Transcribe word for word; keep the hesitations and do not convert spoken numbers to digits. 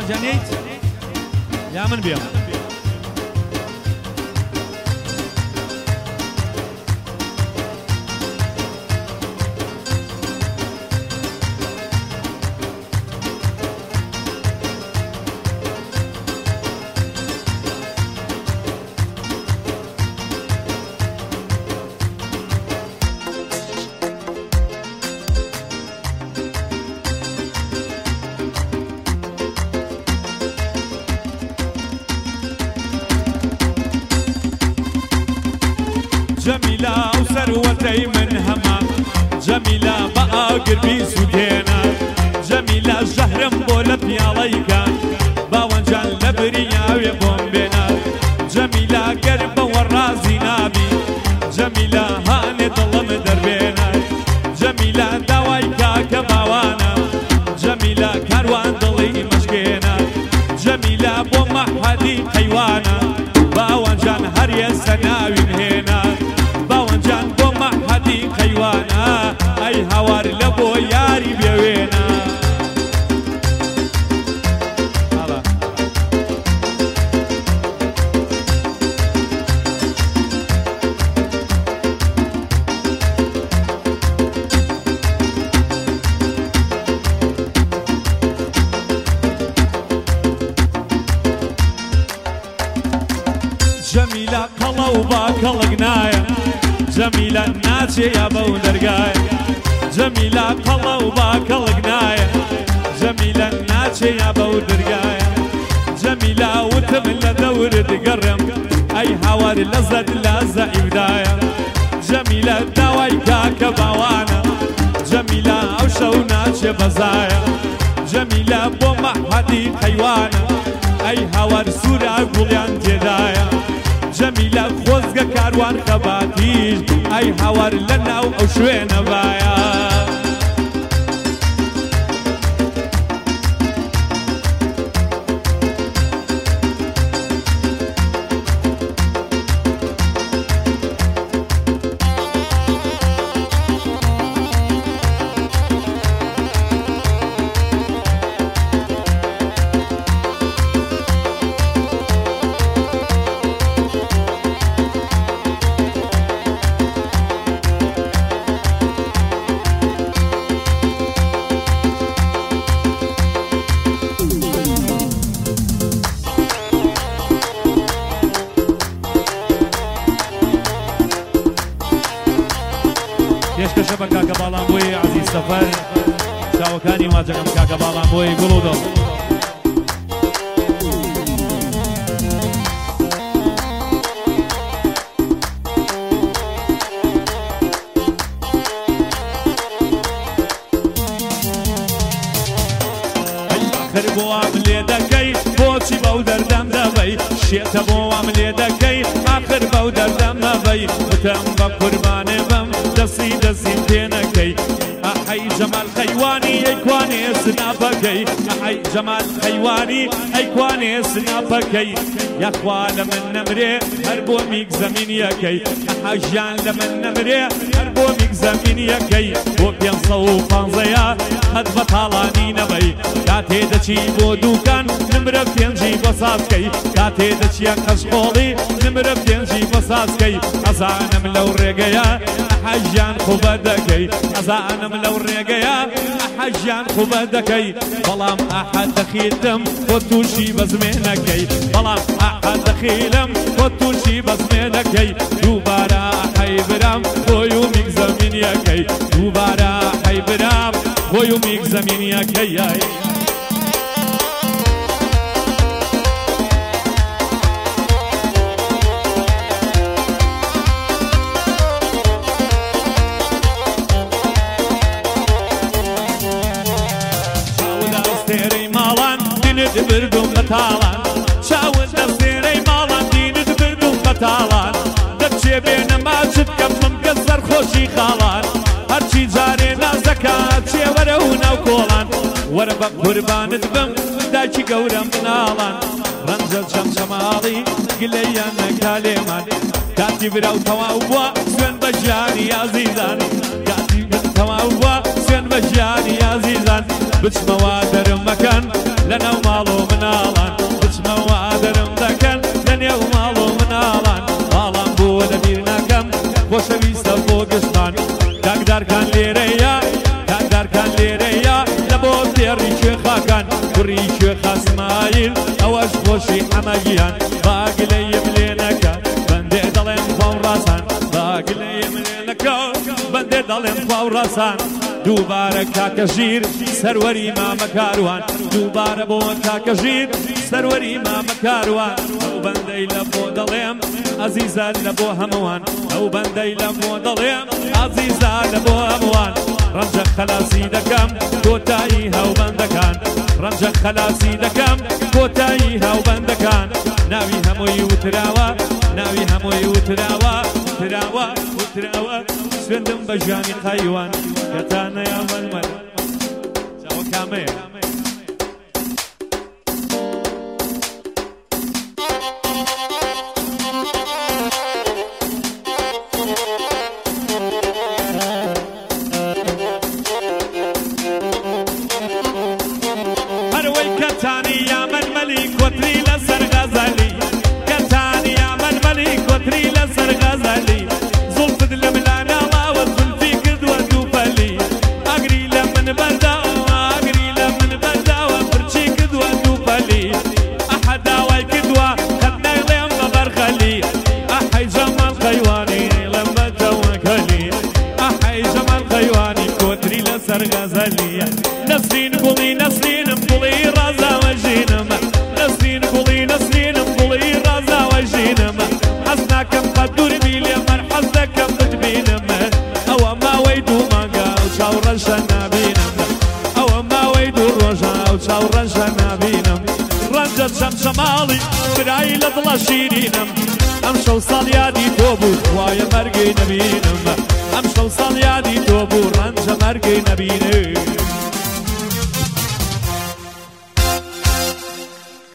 جانيت يا من بيهم جميلة وثروتي من هما جميلة بقى قربي سودينا جميلة جهرم بولت ياليكا باونجان لبريا ويبومبينا جميلة قرب والرازي نابي جميلة هاني ظلم دربينا جميلة دوايكا كباوانا جميلة كاروان ضلي مشكينا جميلة بومحدي حيوانا باونجان هريا سناوي مهينا باونجان بوما حدي خيوانا اي هوار لبو ياري بيوينا جميلة كلا وباكل قنايا جميلة ناتي يا بو درقايا جميلة كلا وباكل قنايا جميلة ناتي يا بو درقايا جميلة وتمل دور تقرم اي هوار لزت لازا بداية جميلة دوايكا كباوانا جميلة اوشو ناتي بزايا جميلة بوما حدي حيوانا اي هوار سورة قوليان تدايا جميلة خوزقة كاروان خباتيش اي هوار لنا او شوينا بايا پێشکەشە بە کاکە باڵام بۆی عەزیز سەفەر چاوەکانی ماجەکەم کاکە باڵام بۆی گوڵ و دڵ آخر بۆ وام لێ دەکەی بۆچی بەو دەردەم دەبەی شێتە بۆ وام لێ دەکەی آخر بەو دەردەم دەبەی وتم بە قوربانێ بم دەستی دەستیم پێ نەکەی ئەحەی جەمال خەیوانی ئەیکوانێ سناپەکەی ئەحەی جەمال خەیوانی ئەیکوانێ سناپەکەی یەخوا لە من نەمرێ هەر بۆ میک زەمینیەکەی ئەحە ژیان لە من نەمرێ هەر بۆ میک زەمینیەکەی بۆ پێنج سەد و پانزەیە قەت بە تاڵانی نەبەی کاتێ دەچی بۆ دووکان نمرە پێنجی بۆ سازکەی کاتێ دەچیە قەشقۆڵی نمرە پێنجی بۆ سازکەی ئەزانم لەو ڕێگەیە ئەحە ژیان خوبە دەکەی ئەزانم لەو ڕێگەیە ئەحە ژیان خوبە دەکەی بەڵام ئەحە دەخیتم بۆ تووشی بەزمێنەکەی بەڵام ئەحە دەخیلم بۆ تووشی بەزمێنەکەی دووبارە ئەحەی برام بۆی و میک زەمینیەکەی دووبارە ئەحەی برام بۆی و میک زەمینیەکەی بردم بەتاڵان چاوت دەستێرەی ماڵان دینت بردم بەتاڵان دەرچێ بێنە ماچت کەمم کە سەرخۆشی خاڵان هەرچی جارێ نازەکات چێوەرە و ناو کۆڵان وەرە بە قوربانت بم داکی گەورەم مناڵان ڕەنجە چەمچەماڵی گلەیان نەکالێمان کاتی براو تەواو بووە سوێن بە ژیانی ئازیزان کاتی تەواو بووە سوێن بە ژیانی ئازیزان بچمەوە دەرم مەکەن لەناو ماڵۆ مناڵان بچمەوە دەرم دەکەن لە نێو ماڵ و مناڵان باڵام بۆ لەبیر ناکەم خۆشەویستە بۆ گشتان کاکدارکان لێرەیە کاکدارکان لێرەیە لە بۆ تێڕی کوێخاکان کوڕی کوێخا ئیسماعیل ئەوەش خۆشی حەمەگیان باگلەیم لێ نەکە بەندێ دەڵێم خواوڕاسان باگلەیم لێ نەکە بەندێ دەڵێم خواوڕاسان دووبارە کاکە ژیر سەروەری مامە کاروان دووبارە بۆ کاکە ژیر سەروەری مامە کاروان ئەو بەندەی لە بۆ دەڵێم ئەزیزە لە بۆ هەمووان ئەو بەندەی لە بۆ دەڵێم ئەزیزە لە بۆ هەمووان ڕەنجە خەلاسی دەکەم کۆتایی هەوبەندەکان ڕەنجە خەلاسی دەکەم کۆتایی هەوبەندەکان ناوی هەمووی وتراوە ناوی هەمووی وتراوە وتراوە وتراوە سوێندم بە ژیانی قایوان کەتانەیە مەلمەل چاوە کامەیە هەروەی کەتانی یا مەلمەلی کۆتری لەسەر غەزەلی کەتانی یا مەلمەلی کۆتری لەسەر غەزەلی زوڵفت لە ملاناڵاوە زولفی کردووە دووپەلی ئەگری لە من بەرداوە ئەگری لە من بەرداوە پرچی کردووە دووپەلی ئەحە داوای کردووە قەت نەڵێم بە بەرخەلی ئەحەی جەمال قەیوانی لەم بەتەوەکەلی ئەحەی جەمال قەیوانی کۆتری لەسەر غەزەلی نەسرین گوڵی نەسرینم گوڵی ڕازاوە ژینم نەسرین گوڵی نەسرینم گوڵی ڕازاوە ژینم حەز ناکەم قەت دوور بی لێمەر حەز دەکەم بتبینم ئەوە ماوەی دوو مانگە و چاوڕەشە نابینم ئەوە ماوەی دوو ڕۆژە و چاوڕەشە نابینم ڕەنجە چەمچەماڵی برایی لە دڵە شیرینم ئەم شەو ساڵ یادی تۆ بوو وایە مەرگەی نەبینم ئەم شەو ساڵ یادی تۆ بوو ڕەنجە مەرگەی نەبینم